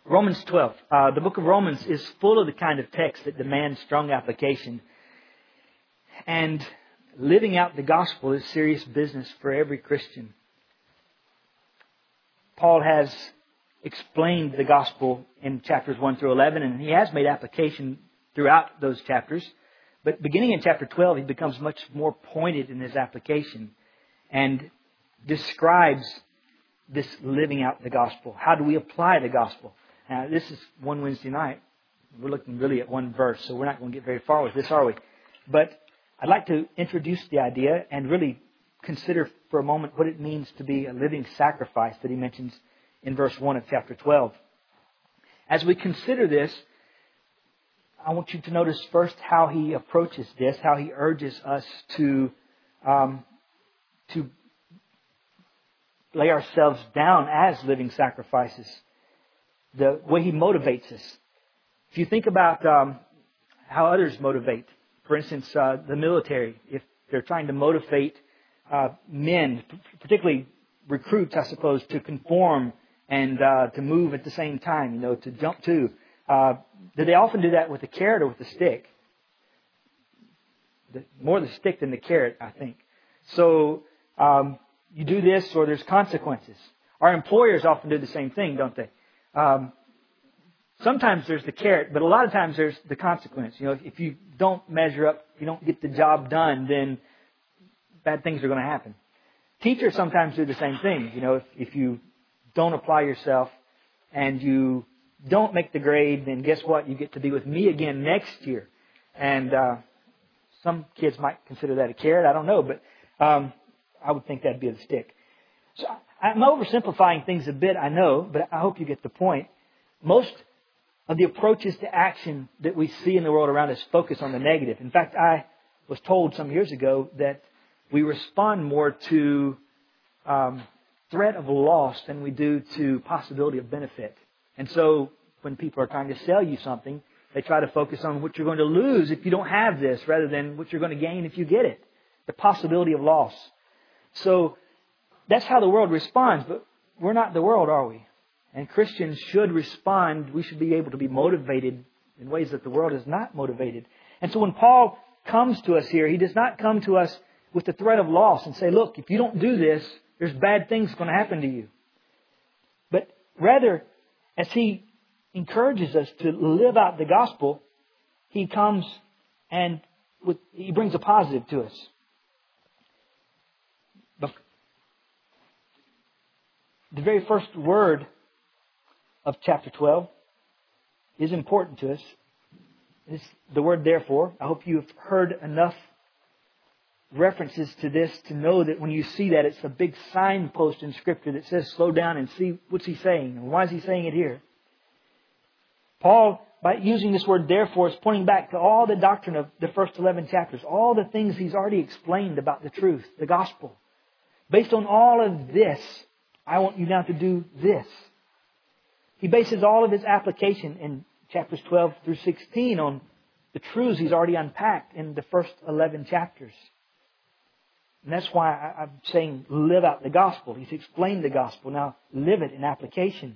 Romans 12. The book of Romans is full of the kind of text that demands strong application. And living out the gospel is serious business for every Christian. Paul has explained the gospel in chapters 1 through 11, and he has made application throughout those chapters. But beginning in chapter 12, he becomes much more pointed in his application and describes this living out the gospel. How do we apply the gospel? Now, this is one Wednesday night. We're looking really at one verse, so we're not going to get very far with this, are we? But I'd like to introduce the idea and really consider for a moment what it means to be a living sacrifice that he mentions in verse 1 of chapter 12. As we consider this, I want you to notice first how he approaches this, how he urges us to lay ourselves down as living sacrifices. The way he motivates us. If you think about how others motivate, for instance, the military, if they're trying to motivate men, particularly recruits, I suppose, to conform and to move at the same time, to jump to. Do they often do that with a carrot or with a stick? More the stick than the carrot, I think. So you do this or there's consequences. Our employers often do the same thing, don't they? Sometimes there's the carrot, but a lot of times there's the consequence. If you don't measure up, you don't get the job done, then bad things are going to happen. Teachers sometimes do the same thing. If you don't apply yourself and you don't make the grade, then guess what? You get to be with me again next year. And some kids might consider that a carrot. I don't know, but I would think that'd be a stick. So I'm oversimplifying things a bit, I know, but I hope you get the point. Most of the approaches to action that we see in the world around us focus on the negative. In fact, I was told some years ago that we respond more to threat of loss than we do to possibility of benefit. And so when people are trying to sell you something, they try to focus on what you're going to lose if you don't have this rather than what you're going to gain if you get it. The possibility of loss. So that's how the world responds, but we're not the world, are we? And Christians should respond. We should be able to be motivated in ways that the world is not motivated. And so when Paul comes to us here, he does not come to us with the threat of loss and say, look, if you don't do this, there's bad things going to happen to you. But rather, as he encourages us to live out the gospel, he comes and he brings a positive to us. The very first word of chapter 12 is important to us. It's the word therefore. I hope you've heard enough references to this to know that when you see that, it's a big signpost in Scripture that says slow down and see what's he saying and why is he saying it here. Paul, by using this word therefore, is pointing back to all the doctrine of the first 11 chapters, all the things he's already explained about the truth, the gospel. Based on all of this, I want you now to do this. He bases all of his application in chapters 12 through 16 on the truths he's already unpacked in the first 11 chapters. And that's why I'm saying live out the gospel. He's explained the gospel. Now live it in application.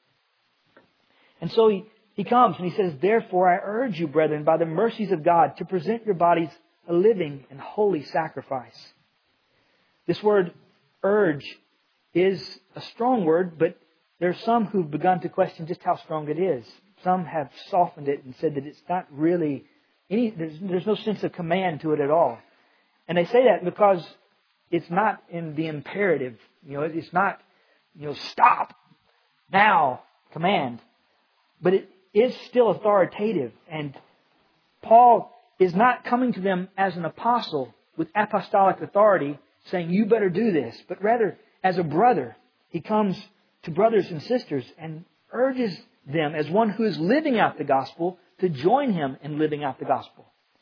And so he comes and he says, therefore I urge you, brethren, by the mercies of God, to present your bodies a living and holy sacrifice. This word urge is a strong word, but there are some who've begun to question just how strong it is. Some have softened it and said that it's not really there's no sense of command to it at all. And they say that because it's not in the imperative. It's not, stop, now, command. But it is still authoritative. And Paul is not coming to them as an apostle with apostolic authority saying, you better do this. But rather, as a brother, he comes to brothers and sisters and urges them as one who is living out the gospel to join him in living out the gospel.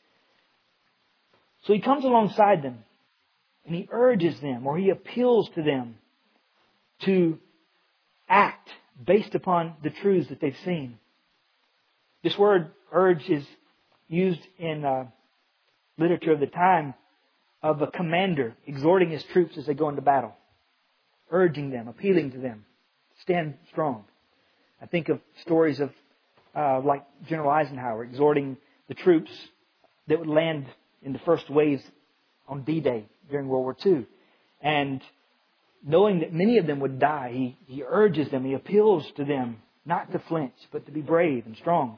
So he comes alongside them and he urges them or he appeals to them to act based upon the truths that they've seen. This word urge is used in literature of the time of a commander exhorting his troops as they go into battle. Urging them, appealing to them. Stand strong. I think of stories of like General Eisenhower exhorting the troops that would land in the first waves on D-Day during World War II. And knowing that many of them would die, he urges them, he appeals to them not to flinch, but to be brave and strong.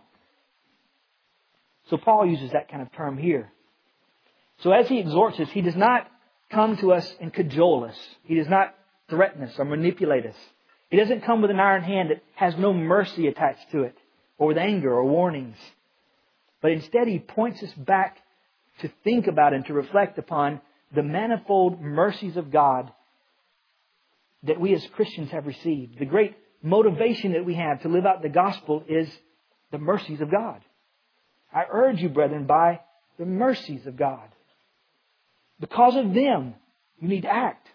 So Paul uses that kind of term here. So as he exhorts us, he does not come to us and cajole us. He does not threaten us or manipulate us. He doesn't come with an iron hand that has no mercy attached to it, or with anger or warnings. But instead he points us back to think about and to reflect upon the manifold mercies of God that we as Christians have received. The great motivation that we have to live out the gospel is the mercies of God. I urge you, brethren, by the mercies of God. Because of them, you need to act.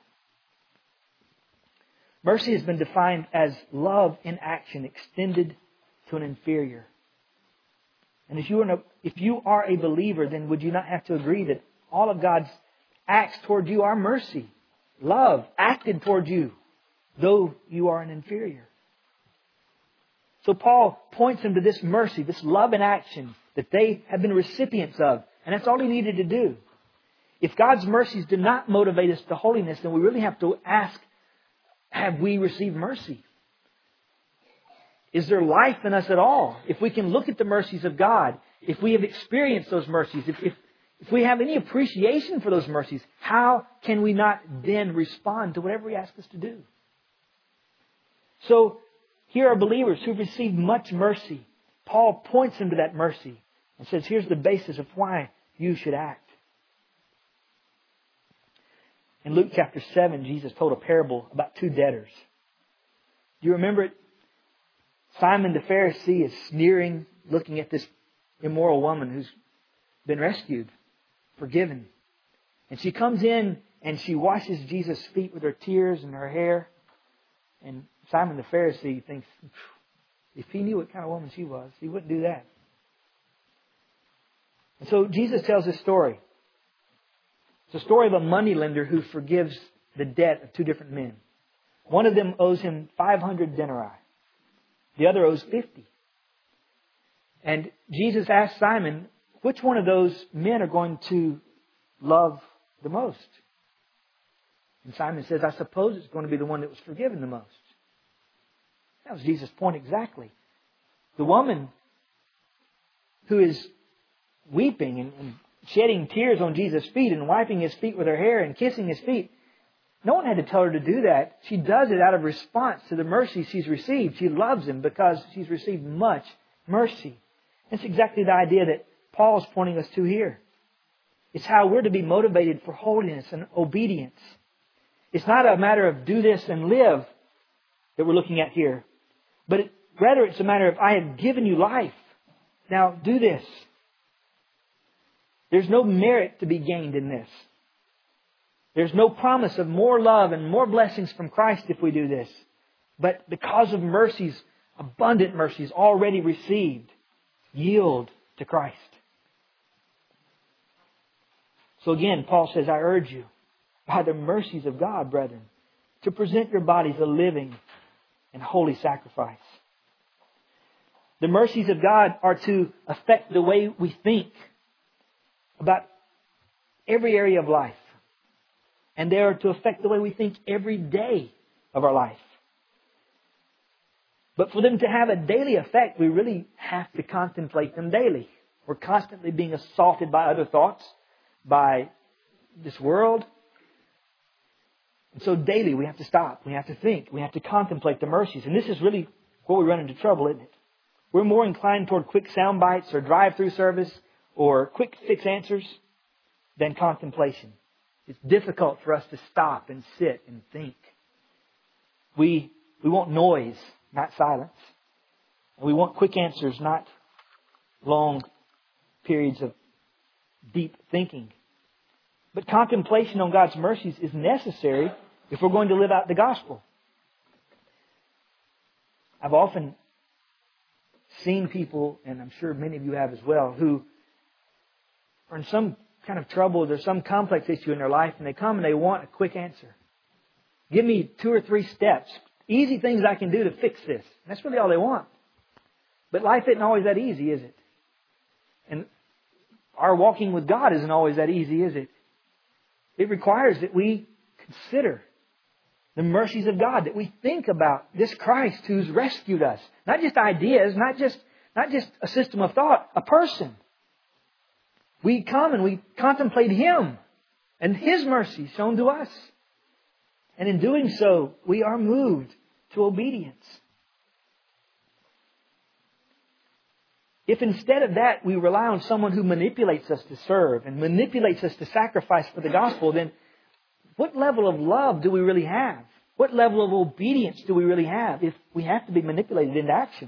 Mercy has been defined as love in action extended to an inferior. And if you are a believer, then would you not have to agree that all of God's acts toward you are mercy, love, acted toward you, though you are an inferior? So Paul points them to this mercy, this love in action that they have been recipients of. And that's all he needed to do. If God's mercies do not motivate us to holiness, then we really have to ask, have we received mercy? Is there life in us at all? If we can look at the mercies of God, if we have experienced those mercies, if we have any appreciation for those mercies, how can we not then respond to whatever He asks us to do? So here are believers who've received much mercy. Paul points them to that mercy and says, here's the basis of why you should act. In Luke chapter 7, Jesus told a parable about two debtors. Do you remember it? Simon the Pharisee is sneering, looking at this immoral woman who's been rescued, forgiven. And she comes in and she washes Jesus' feet with her tears and her hair. And Simon the Pharisee thinks, if he knew what kind of woman she was, he wouldn't do that. And so Jesus tells this story. It's a story of a moneylender who forgives the debt of two different men. One of them owes him 500 denarii. The other owes 50. And Jesus asked Simon, which one of those men are going to love the most? And Simon says, I suppose it's going to be the one that was forgiven the most. That was Jesus' point exactly. The woman who is weeping and shedding tears on Jesus' feet and wiping His feet with her hair and kissing His feet, no one had to tell her to do that. She does it out of response to the mercy she's received. She loves Him because she's received much mercy. That's exactly the idea that Paul's pointing us to here. It's how we're to be motivated for holiness and obedience. It's not a matter of do this and live that we're looking at here. But rather it's a matter of I have given you life. Now do this. There's no merit to be gained in this. There's no promise of more love and more blessings from Christ if we do this. But because of mercies, abundant mercies already received, yield to Christ. So again, Paul says, I urge you, by the mercies of God, brethren, to present your bodies a living and holy sacrifice. The mercies of God are to affect the way we think about every area of life. And they are to affect the way we think every day of our life. But for them to have a daily effect, we really have to contemplate them daily. We're constantly being assaulted by other thoughts, by this world. And so daily we have to stop. We have to think. We have to contemplate the mercies. And this is really where we run into trouble, isn't it? We're more inclined toward quick sound bites or drive-through service or quick fix answers than contemplation. It's difficult for us to stop and sit and think. We want noise, not silence. And we want quick answers, not long periods of deep thinking. But contemplation on God's mercies is necessary if we're going to live out the gospel. I've often seen people, and I'm sure many of you have as well, who are in some kind of trouble. There's some complex issue in their life, and they come and they want a quick answer. Give me 2 or 3 steps, easy things I can do to fix this. That's really all they want. But life isn't always that easy, is it? And our walking with God isn't always that easy, is it? It requires that we consider the mercies of God, that we think about this Christ who's rescued us. Not just ideas, not just a system of thought, a person. We come and we contemplate Him and His mercy shown to us. And in doing so, we are moved to obedience. If instead of that we rely on someone who manipulates us to serve and manipulates us to sacrifice for the gospel, then what level of love do we really have? What level of obedience do we really have if we have to be manipulated into action?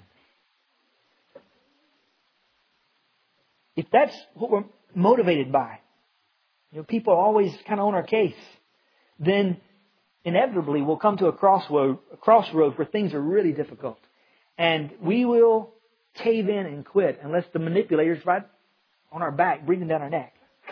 If that's what we're motivated by, people are always kind of on our case, then inevitably we'll come to a crossroad where things are really difficult. And we will cave in and quit unless the manipulator's right on our back, breathing down our neck.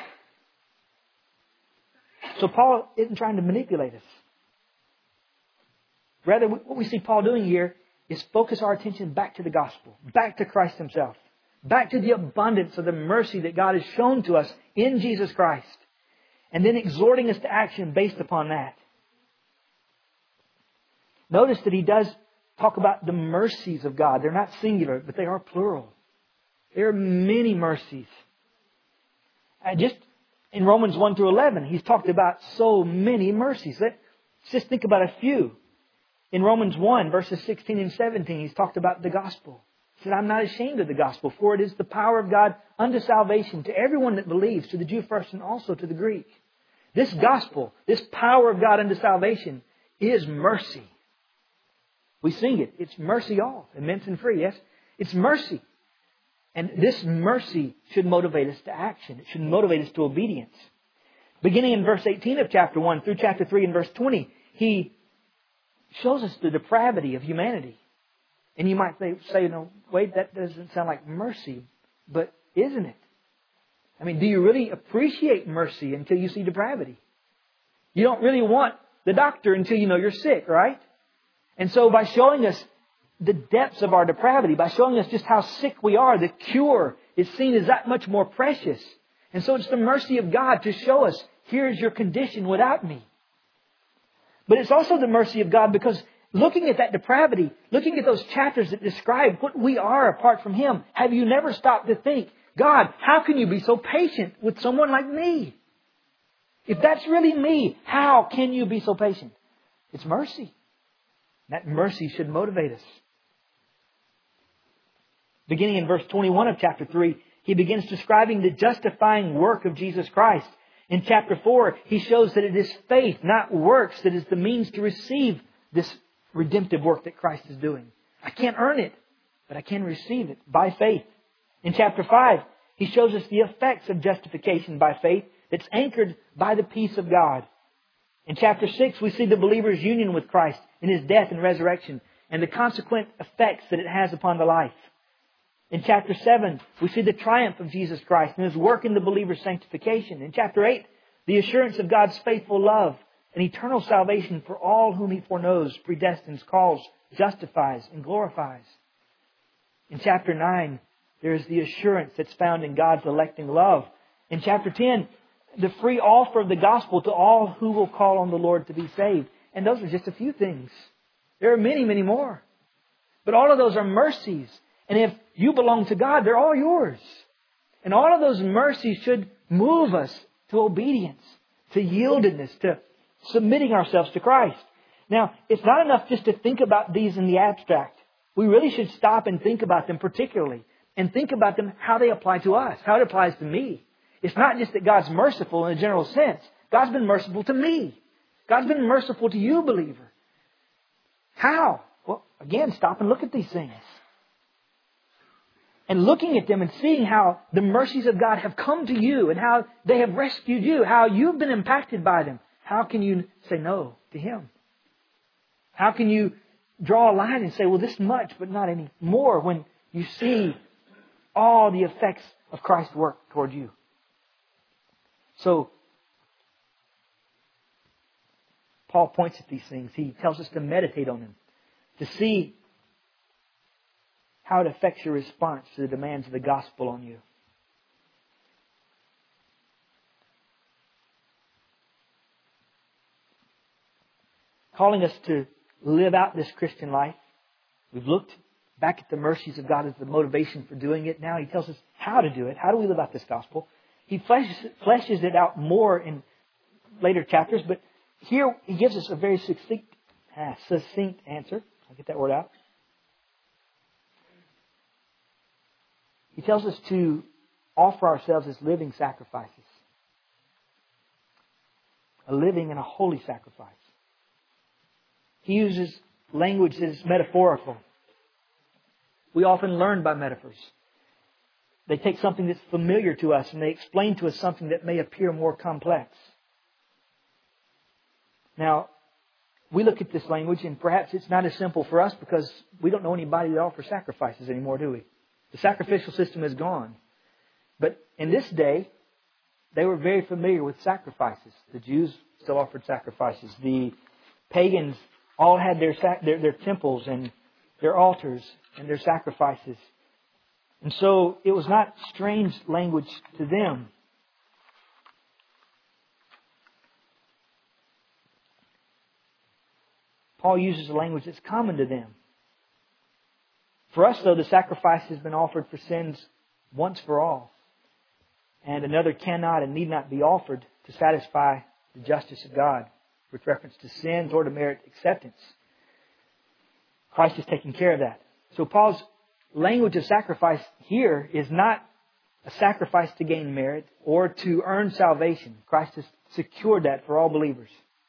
So Paul isn't trying to manipulate us. Rather, what we see Paul doing here is focus our attention back to the gospel, back to Christ Himself, back to the abundance of the mercy that God has shown to us in Jesus Christ, and then exhorting us to action based upon that. Notice that he does talk about the mercies of God. They're not singular, but they are plural. There are many mercies. Just in Romans 1 through 11, he's talked about so many mercies. Let's just think about a few. In Romans 1, verses 16 and 17, he's talked about the gospel. He said, I'm not ashamed of the gospel, for it is the power of God unto salvation to everyone that believes, to the Jew first and also to the Greek. This gospel, this power of God unto salvation is mercy. We sing it. It's mercy all, immense and free. Yes, it's mercy. And this mercy should motivate us to action. It should motivate us to obedience. Beginning in verse 18 of chapter 1 through chapter 3 and verse 20, he shows us the depravity of humanity. And you might say, no, wait, that doesn't sound like mercy. But isn't it? I mean, do you really appreciate mercy until you see depravity? You don't really want the doctor until you know you're sick, right? And so by showing us the depths of our depravity, by showing us just how sick we are, the cure is seen as that much more precious. And so it's the mercy of God to show us, here's your condition without me. But it's also the mercy of God because looking at that depravity, looking at those chapters that describe what we are apart from Him, have you never stopped to think, God, how can you be so patient with someone like me? If that's really me, how can you be so patient? It's mercy. That mercy should motivate us. Beginning in verse 21 of chapter 3, he begins describing the justifying work of Jesus Christ. In chapter 4, he shows that it is faith, not works, that is the means to receive this redemptive work that Christ is doing. I can't earn it, but I can receive it by faith. In chapter 5, he shows us the effects of justification by faith that's anchored by the peace of God. In chapter 6, we see the believer's union with Christ in His death and resurrection and the consequent effects that it has upon the life. In chapter 7, we see the triumph of Jesus Christ and His work in the believer's sanctification. In chapter 8, the assurance of God's faithful love and eternal salvation for all whom He foreknows, predestines, calls, justifies, and glorifies. In chapter 9, there is the assurance that's found in God's electing love. In chapter 10, the free offer of the gospel to all who will call on the Lord to be saved. And those are just a few things. There are many, many more. But all of those are mercies. And if you belong to God, they're all yours. And all of those mercies should move us to obedience, to yieldedness, to submitting ourselves to Christ. Now, it's not enough just to think about these in the abstract. We really should stop and think about them particularly. And think about them, how they apply to us, how it applies to me. It's not just that God's merciful in a general sense. God's been merciful to me. God's been merciful to you, believer. How? Well, again, stop and look at these things. And looking at them and seeing how the mercies of God have come to you and how they have rescued you, how you've been impacted by them. How can you say no to Him? How can you draw a line and say, well, this much, but not any more, when you see all the effects of Christ's work toward you? So, Paul points at these things. He tells us to meditate on them. to see how it affects your response to the demands of the gospel on you. Calling us to live out this Christian life. We've looked back at the mercies of God as the motivation for doing it. Now He tells us how to do it. How do we live out this gospel? He fleshes it out more in later chapters, but here He gives us a very succinct answer. I'll get that word out. He tells us to offer ourselves as living sacrifices. A living and a holy sacrifice. He uses language that is metaphorical. We often learn by metaphors. They take something that's familiar to us and they explain to us something that may appear more complex. Now, we look at this language and perhaps it's not as simple for us because we don't know anybody that offers sacrifices anymore, do we? The sacrificial system is gone. But in this day, they were very familiar with sacrifices. The Jews still offered sacrifices. The pagans all had their temples and their altars and their sacrifices. And so it was not strange language to them. Paul uses a language that's common to them. For us, though, the sacrifice has been offered for sins once for all. And another cannot and need not be offered to satisfy the justice of God with reference to sins or to merit acceptance. Christ has taken care of that. So Paul's language of sacrifice here is not a sacrifice to gain merit or to earn salvation. Christ has secured that for all believers.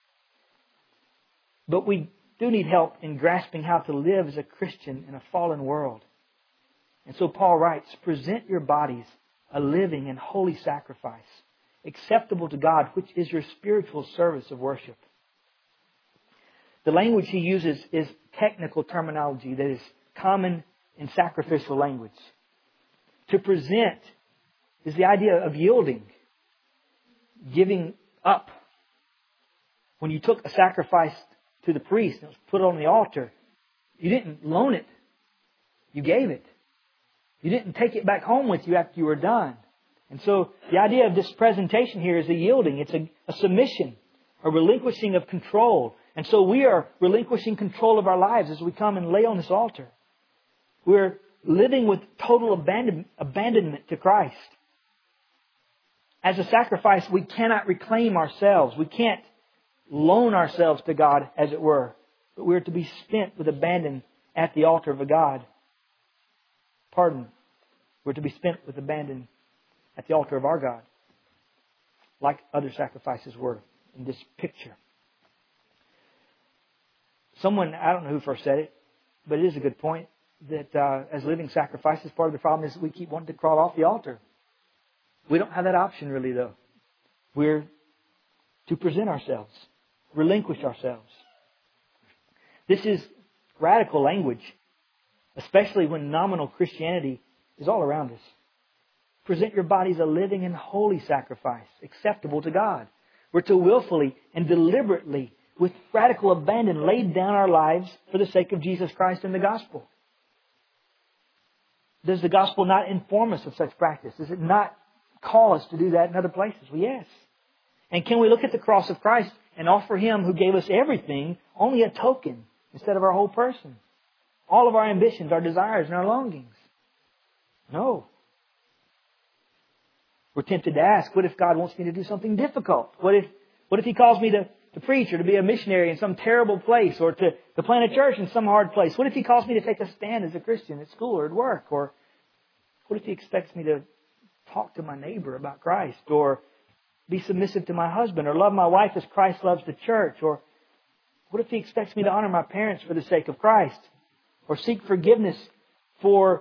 But we do need help in grasping how to live as a Christian in a fallen world. And so Paul writes, present your bodies a living and holy sacrifice, acceptable to God, which is your spiritual service of worship. The language he uses is technical terminology that is common in sacrificial language. To present is the idea of yielding, giving up. When you took a sacrifice to the priest and it was put on the altar, you didn't loan it. You gave it. You didn't take it back home with you after you were done. And so the idea of this presentation here is a yielding. It's a submission, a relinquishing of control. And so we are relinquishing control of our lives as we come and lay on this altar. We're living with total abandonment to Christ. As a sacrifice, we cannot reclaim ourselves. We can't loan ourselves to God, as it were. But we're to be spent with abandon at the altar of a God. We're to be spent with abandon at the altar of our God, like other sacrifices were in this picture. Someone, I don't know who first said it, but it is a good point, that as living sacrifices, part of the problem is that we keep wanting to crawl off the altar. We don't have that option really, though. We're to present ourselves, relinquish ourselves. This is radical language, especially when nominal Christianity is all around us. Present your bodies a living and holy sacrifice, acceptable to God. We're to willfully and deliberately, with radical abandon, lay down our lives for the sake of Jesus Christ and the gospel. Does the gospel not inform us of such practice? Does it not call us to do that in other places? Well, yes. And can we look at the cross of Christ and offer Him who gave us everything only a token instead of our whole person? All of our ambitions, our desires, and our longings? No. We're tempted to ask, what if God wants me to do something difficult? What if He calls me to preach or to be a missionary in some terrible place or to plant a church in some hard place? What if He calls me to take a stand as a Christian at school or at work? Or what if He expects me to talk to my neighbor about Christ or be submissive to my husband or love my wife as Christ loves the church? Or what if He expects me to honor my parents for the sake of Christ or seek forgiveness from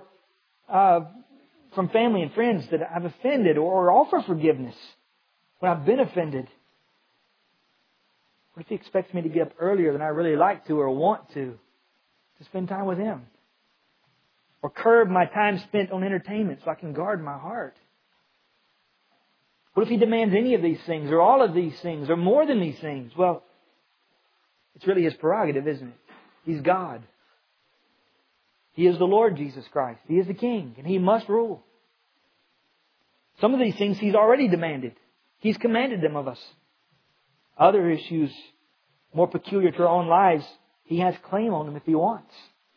family and friends that I've offended or offer forgiveness when I've been offended? What if He expects me to get up earlier than I really like to or want to spend time with Him? Or curb my time spent on entertainment so I can guard my heart? What if He demands any of these things or all of these things or more than these things? Well, it's really His prerogative, isn't it? He's God. He is the Lord Jesus Christ. He is the King, and He must rule. Some of these things He's already demanded. He's commanded them of us. Other issues, more peculiar to our own lives, He has claim on them if He wants.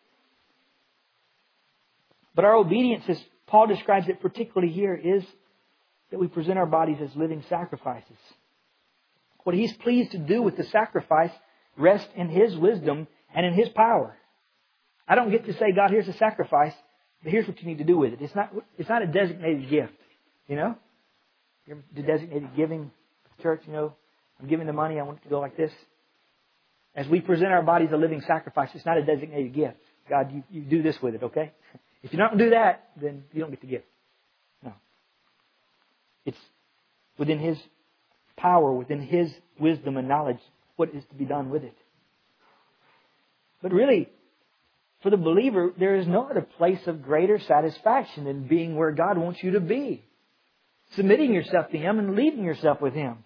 But our obedience, as Paul describes it particularly here, is that we present our bodies as living sacrifices. What He's pleased to do with the sacrifice rests in His wisdom and in His power. I don't get to say, God, here's a sacrifice, but here's what you need to do with it. It's not a designated gift. You know? The designated giving at the church, you know, I'm giving the money, I want it to go like this. As we present our bodies a living sacrifice, it's not a designated gift. God, you do this with it, okay? If you don't do that, then you don't get the gift. No. It's within His power, within His wisdom and knowledge, what is to be done with it. But really, for the believer, there is no other place of greater satisfaction than being where God wants you to be. Submitting yourself to Him and leaving yourself with Him.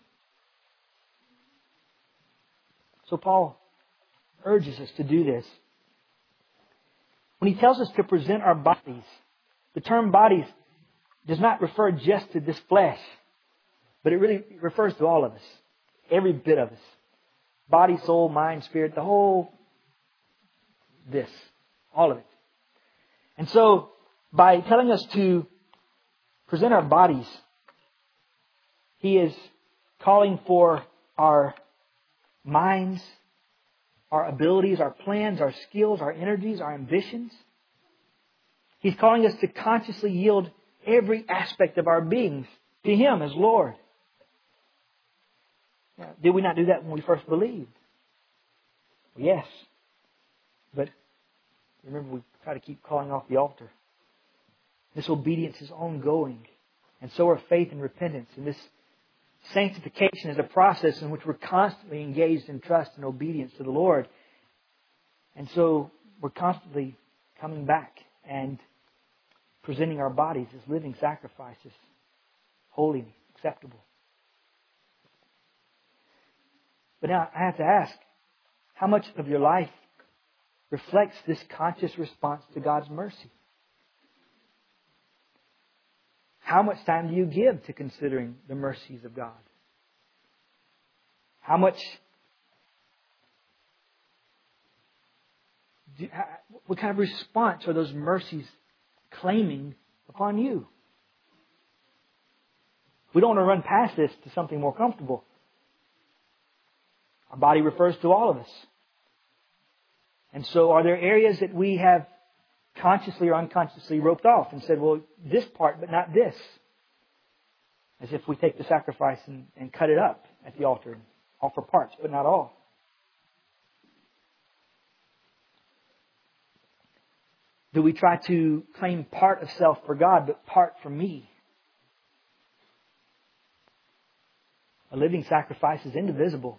So Paul urges us to do this. When he tells us to present our bodies, the term bodies does not refer just to this flesh, but it really refers to all of us. Every bit of us. Body, soul, mind, spirit, the whole this. All of it. And so, by telling us to present our bodies, he is calling for our minds, our abilities, our plans, our skills, our energies, our ambitions. He's calling us to consciously yield every aspect of our beings to Him as Lord. Now, did we not do that when we first believed? Well, yes. But remember, we try to keep calling off the altar. This obedience is ongoing. And so are faith and repentance. And this sanctification is a process in which we're constantly engaged in trust and obedience to the Lord. And so we're constantly coming back and presenting our bodies as living sacrifices, holy, acceptable. But now I have to ask, how much of your life reflects this conscious response to God's mercy? How much time do you give to considering the mercies of God? What kind of response are those mercies claiming upon you? We don't want to run past this to something more comfortable. Our body refers to all of us. And so are there areas that we have consciously or unconsciously roped off and said, well, this part, but not this? As if we take the sacrifice and cut it up at the altar and offer parts, but not all. Do we try to claim part of self for God, but part for me? A living sacrifice is indivisible.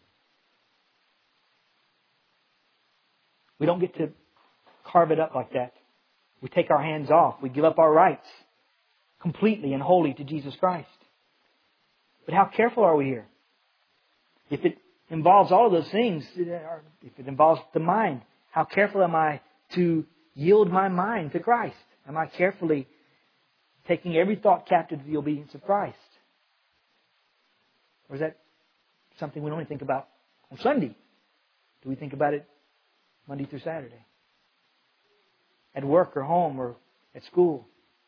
We don't get to carve it up like that. We take our hands off. We give up our rights completely and wholly to Jesus Christ. But how careful are we here? If it involves all of those things, if it involves the mind, how careful am I to yield my mind to Christ? Am I carefully taking every thought captive to the obedience of Christ? Or is that something we only think about on Sunday? Do we think about it Monday through Saturday? At work or home or at school?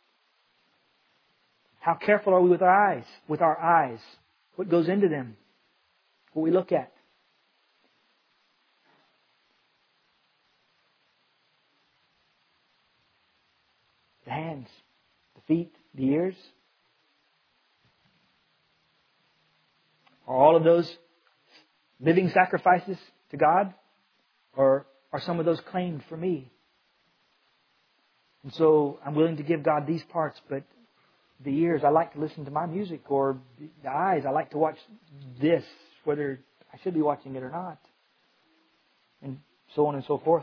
How careful are we with our eyes? With our eyes. What goes into them? What we look at? The hands, the feet, the ears. Are all of those living sacrifices to God? Or are some of those claimed for me? And so I'm willing to give God these parts, but the ears, I like to listen to my music, or the eyes, I like to watch this, whether I should be watching it or not. And so on and so forth.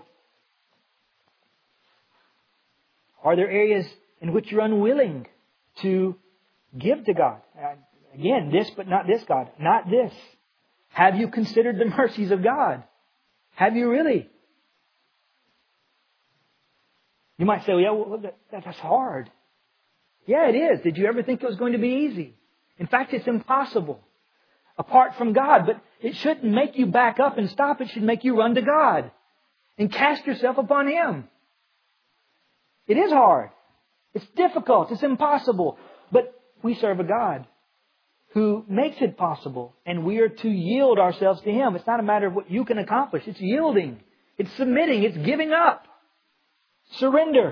Are there areas in which you're unwilling to give to God? Again, this but not this, God. Not this. Have you considered the mercies of God? Have you really? You might say, well, that's hard. Yeah, it is. Did you ever think it was going to be easy? In fact, it's impossible apart from God. But it shouldn't make you back up and stop. It should make you run to God and cast yourself upon Him. It is hard. It's difficult. It's impossible. But we serve a God who makes it possible. And we are to yield ourselves to Him. It's not a matter of what you can accomplish. It's yielding. It's submitting. It's giving up. Surrender.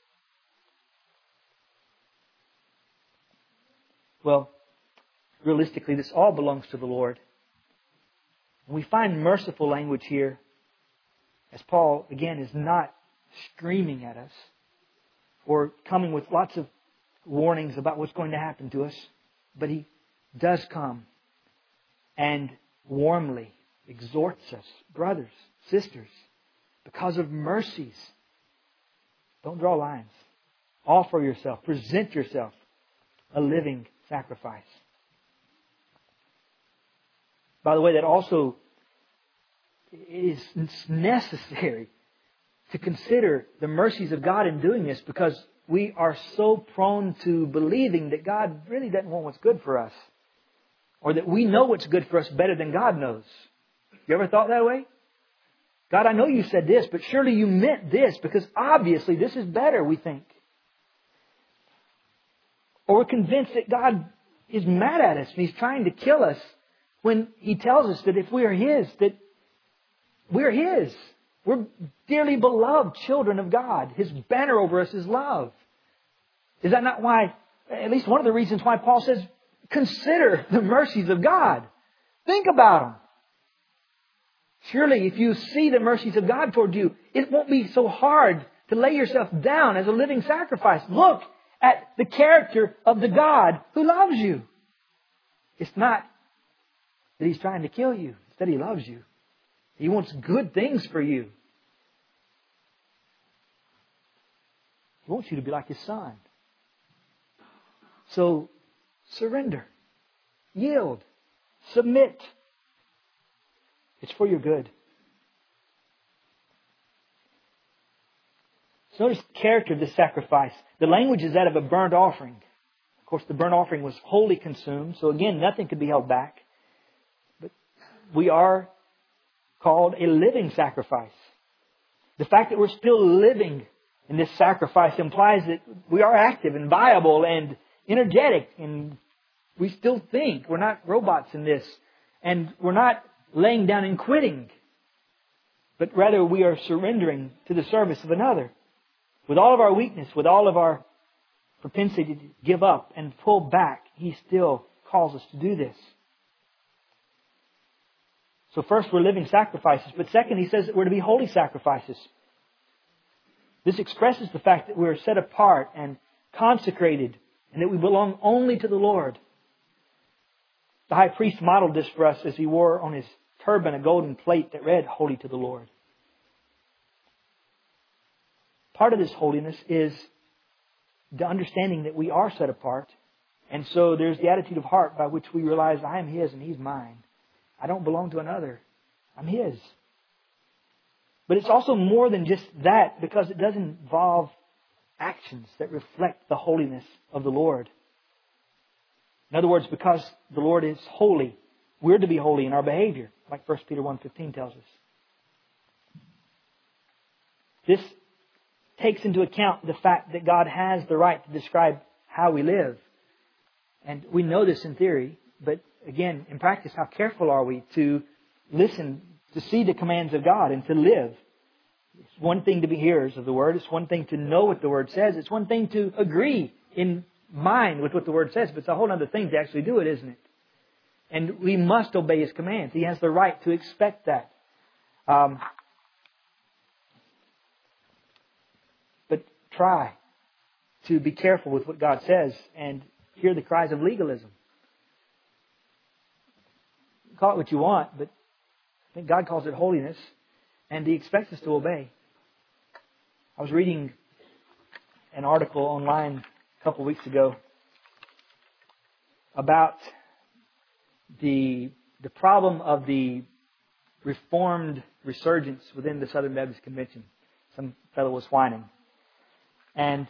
Well, realistically, this all belongs to the Lord. And we find merciful language here, as Paul, again, is not screaming at us or coming with lots of warnings about what's going to happen to us. But he does come and warmly exhorts us, brothers, sisters, because of mercies. Don't draw lines. Offer yourself. Present yourself a living sacrifice. By the way, that also is necessary to consider the mercies of God in doing this, because we are so prone to believing that God really doesn't want what's good for us, or that we know what's good for us better than God knows. You ever thought that way? God, I know you said this, but surely you meant this, because obviously this is better, we think. Or we're convinced that God is mad at us and He's trying to kill us, when He tells us that if we are His, that we're His. We're dearly beloved children of God. His banner over us is love. Is that not why, at least one of the reasons why Paul says, consider the mercies of God. Think about them. Surely if you see the mercies of God toward you, it won't be so hard to lay yourself down as a living sacrifice. Look at the character of the God who loves you. It's not that He's trying to kill you. It's that He loves you. He wants good things for you. He wants you to be like His Son. So, surrender. Yield. Submit. It's for your good. So notice the character of this sacrifice. The language is that of a burnt offering. Of course, the burnt offering was wholly consumed. So again, nothing could be held back. But we are called a living sacrifice. The fact that we're still living in this sacrifice implies that we are active and viable and energetic, and we still think. We're not robots in this. And we're not laying down and quitting, but rather we are surrendering to the service of another. With all of our weakness, with all of our propensity to give up and pull back, He still calls us to do this. So first, we're living sacrifices. But second, He says that we're to be holy sacrifices. This expresses the fact that we're set apart and consecrated, and that we belong only to the Lord. The high priest modeled this for us as he wore on his turban a golden plate that read, "Holy to the Lord." Part of this holiness is the understanding that we are set apart. And so there's the attitude of heart by which we realize, I am His and He's mine. I don't belong to another. I'm His. But it's also more than just that, because it does involve actions that reflect the holiness of the Lord. In other words, because the Lord is holy, we're to be holy in our behavior, like 1 Peter 1:15 tells us. This takes into account the fact that God has the right to describe how we live. And we know this in theory, but again, in practice, how careful are we to listen, to see the commands of God and to live? It's one thing to be hearers of the Word. It's one thing to know what the Word says. It's one thing to agree in mind with what the Word says, but it's a whole other thing to actually do it, isn't it? And we must obey His commands. He has the right to expect that. But try to be careful with what God says and hear the cries of legalism. Call it what you want, but I think God calls it holiness, and He expects us to obey. I was reading an article online a couple of weeks ago about the problem of the Reformed resurgence within the Southern Baptist Convention. Some fellow was whining. And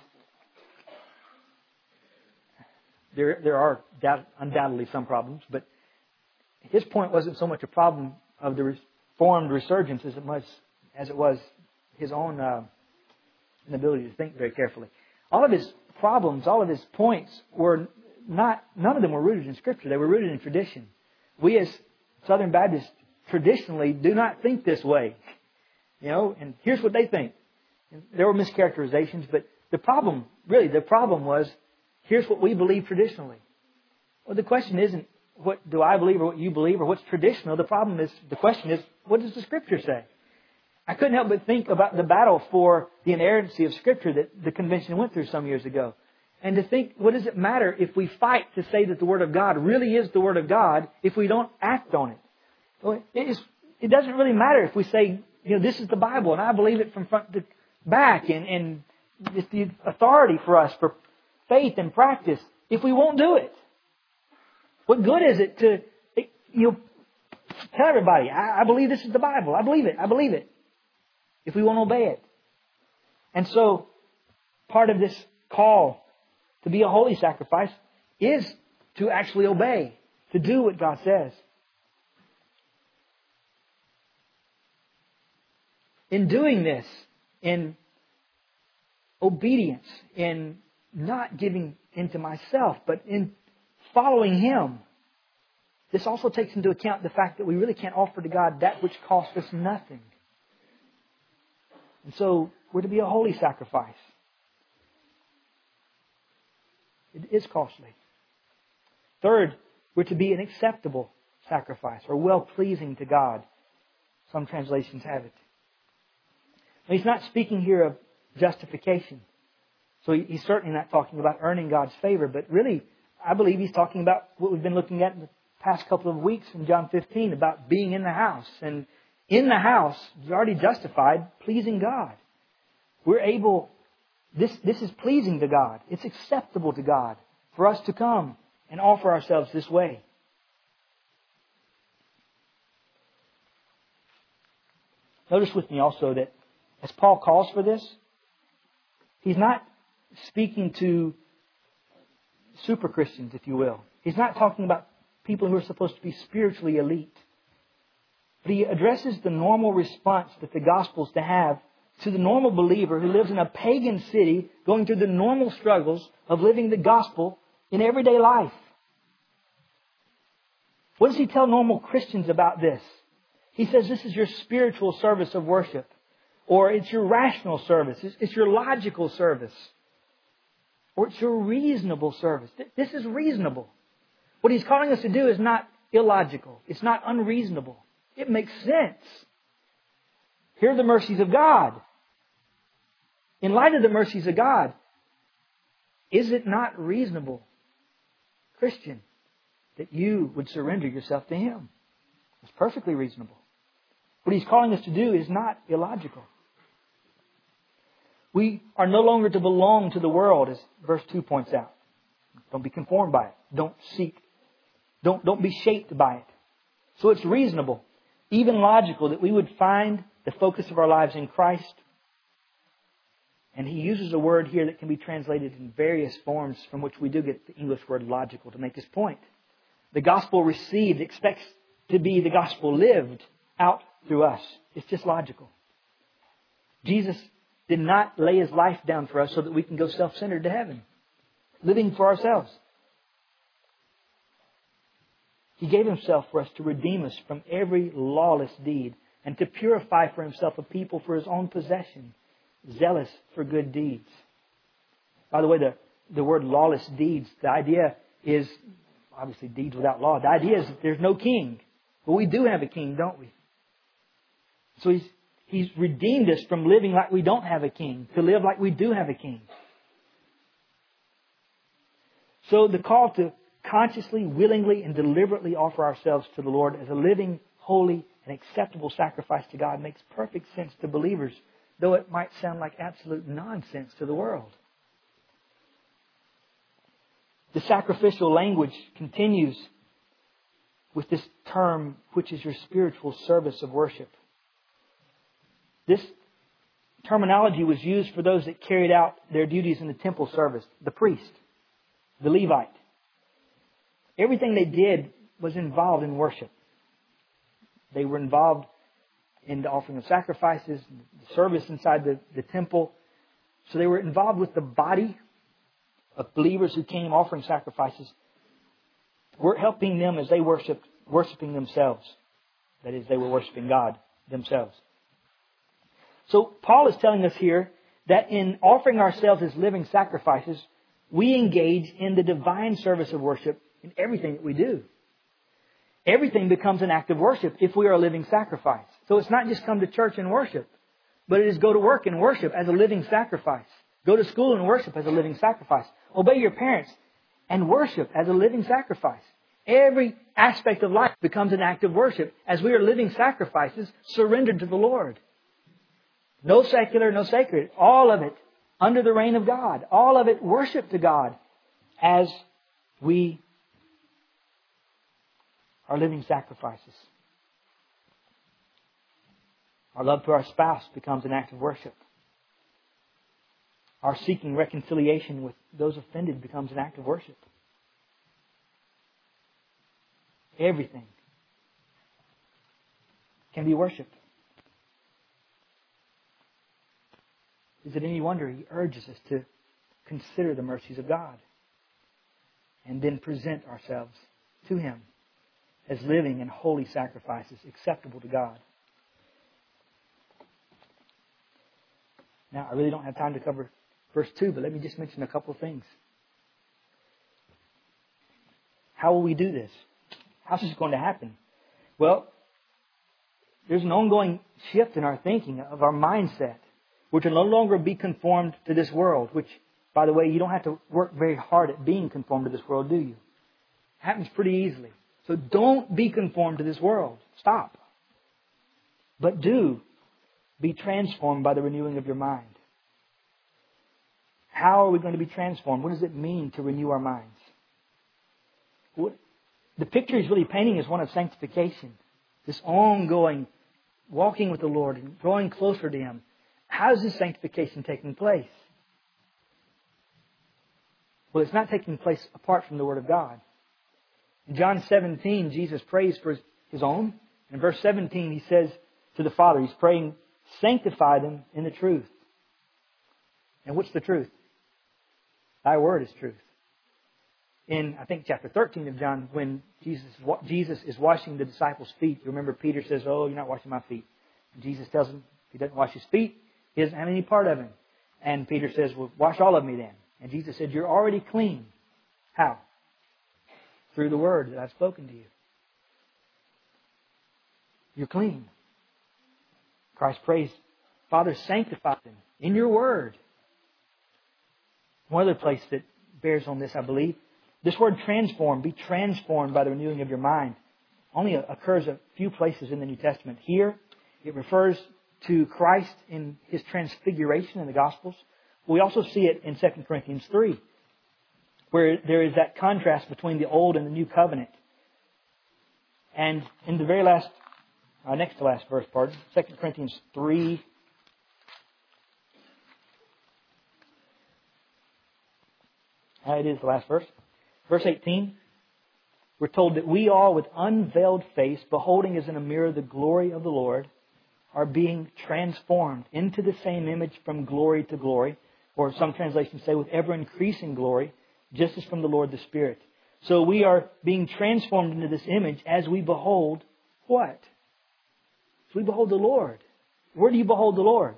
there are undoubtedly some problems, but his point wasn't so much a problem of the Reformed resurgence as it was his own inability to think very carefully. All of his problems, all of his points were none of them were rooted in Scripture. They were rooted in tradition. We as Southern Baptists traditionally do not think this way. And here's what they think. And there were mischaracterizations, but the problem was, here's what we believe traditionally. Well, the question isn't, what do I believe or what you believe or what's traditional? The question is, what does the Scripture say? I couldn't help but think about the battle for the inerrancy of Scripture that the convention went through some years ago. And to think, what does it matter if we fight to say that the Word of God really is the Word of God if we don't act on it? Well, it doesn't really matter if we say, this is the Bible and I believe it from front to back and it's the authority for us for faith and practice if we won't do it. What good is it to tell everybody, I believe this is the Bible. I believe it. If we won't obey it. And so, part of this call to be a holy sacrifice is to actually obey, to do what God says. In doing this, in obedience, in not giving into myself, but in following Him, this also takes into account the fact that we really can't offer to God that which costs us nothing. And so, we're to be a holy sacrifice. It is costly. Third, we're to be an acceptable sacrifice, or well-pleasing to God. Some translations have it. Now, he's not speaking here of justification. So he's certainly not talking about earning God's favor, but really, I believe he's talking about what we've been looking at in the past couple of weeks in John 15, about being in the house. And in the house, you're already justified, pleasing God. We're able, this is pleasing to God. It's acceptable to God for us to come and offer ourselves this way. Notice with me also that as Paul calls for this, he's not speaking to super Christians, if you will. He's not talking about people who are supposed to be spiritually elite. But he addresses the normal response that the gospel is to have to the normal believer who lives in a pagan city going through the normal struggles of living the gospel in everyday life. What does he tell normal Christians about this? He says this is your spiritual service of worship. Or it's your rational service. It's your logical service. Or it's your reasonable service. This is reasonable. What he's calling us to do is not illogical. It's not unreasonable. It makes sense. Here are the mercies of God. In light of the mercies of God, is it not reasonable, Christian, that you would surrender yourself to Him? It's perfectly reasonable. What he's calling us to do is not illogical. We are no longer to belong to the world, as verse 2 points out. Don't be conformed by it. Don't be shaped by it. So it's reasonable, even logical, that we would find the focus of our lives in Christ. And he uses a word here that can be translated in various forms, from which we do get the English word logical to make his point. The gospel received expects to be the gospel lived out through us. It's just logical. Jesus did not lay His life down for us so that we can go self-centered to heaven, living for ourselves. He gave Himself for us to redeem us from every lawless deed and to purify for Himself a people for His own possession, zealous for good deeds. By the way, the word lawless deeds, the idea is obviously deeds without law. The idea is that there's no king. But we do have a king, don't we? So He's redeemed us from living like we don't have a king, to live like we do have a king. So the call to consciously, willingly, and deliberately offer ourselves to the Lord as a living, holy, and acceptable sacrifice to God makes perfect sense to believers, though it might sound like absolute nonsense to the world. The sacrificial language continues with this term, which is your spiritual service of worship. This terminology was used for those that carried out their duties in the temple service. The priest, the Levite. Everything they did was involved in worship. They were involved in the offering of sacrifices, the service inside the temple. So they were involved with the body of believers who came offering sacrifices. We're helping them as they worshiping themselves. That is, they were worshiping God themselves. So Paul is telling us here that in offering ourselves as living sacrifices, we engage in the divine service of worship in everything that we do. Everything becomes an act of worship if we are a living sacrifice. So it's not just come to church and worship, but it is go to work and worship as a living sacrifice. Go to school and worship as a living sacrifice. Obey your parents and worship as a living sacrifice. Every aspect of life becomes an act of worship as we are living sacrifices surrendered to the Lord. No secular, no sacred. All of it under the reign of God. All of it worship to God as we are living sacrifices. Our love to our spouse becomes an act of worship. Our seeking reconciliation with those offended becomes an act of worship. Everything can be worshipped. Is it any wonder he urges us to consider the mercies of God and then present ourselves to Him as living and holy sacrifices acceptable to God? Now, I really don't have time to cover verse 2, but let me just mention a couple of things. How will we do this? How's this going to happen? Well, there's an ongoing shift in our thinking, of our mindset. We're to no longer be conformed to this world, which, by the way, you don't have to work very hard at being conformed to this world, do you? It happens pretty easily. So don't be conformed to this world. Stop. But do be transformed by the renewing of your mind. How are we going to be transformed? What does it mean to renew our minds? The picture he's really painting is one of sanctification. This ongoing walking with the Lord and drawing closer to Him. How is this sanctification taking place? Well, it's not taking place apart from the Word of God. In John 17, Jesus prays for His own. In verse 17, He says to the Father, He's praying, sanctify them in the truth. And what's the truth? Thy Word is truth. In, I think, chapter 13 of John, when Jesus is washing the disciples' feet, you remember Peter says, oh, you're not washing my feet. And Jesus tells him, if he doesn't wash his feet, he doesn't have any part of him. And Peter says, well, wash all of me then. And Jesus said, you're already clean. How? Through the Word that I've spoken to you. You're clean. Christ prays, Father, sanctify them in your Word. One other place that bears on this, I believe, this word transform, be transformed by the renewing of your mind, only occurs a few places in the New Testament. Here, it refers to Christ in His transfiguration in the Gospels. We also see it in 2 Corinthians 3, where there is that contrast between the Old and the New Covenant. And in the very last, next to last verse, 2 Corinthians 3, it is the last verse. Verse 18, we're told that we all with unveiled face, beholding as in a mirror the glory of the Lord, are being transformed into the same image from glory to glory, or some translations say with ever increasing glory, just as from the Lord the Spirit. So we are being transformed into this image as we behold what? As we behold the Lord. Where do you behold the Lord?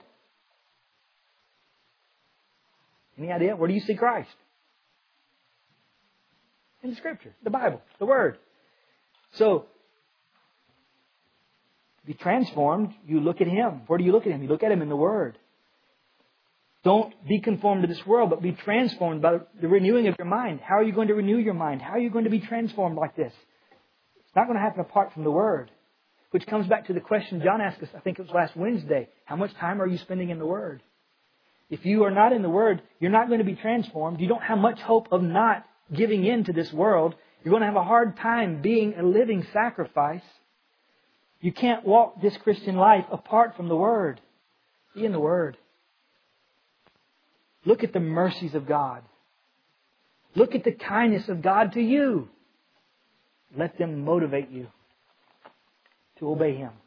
Any idea? Where do you see Christ? In the Scripture, the Bible, the Word. So, to be transformed, you look at Him. Where do you look at Him? You look at Him in the Word. Don't be conformed to this world, but be transformed by the renewing of your mind. How are you going to renew your mind? How are you going to be transformed like this? It's not going to happen apart from the Word. Which comes back to the question John asked us, I think it was last Wednesday. How much time are you spending in the Word? If you are not in the Word, you're not going to be transformed. You don't have much hope of not giving in to this world. You're going to have a hard time being a living sacrifice. You can't walk this Christian life apart from the Word. Be in the Word. Look at the mercies of God. Look at the kindness of God to you. Let them motivate you to obey Him.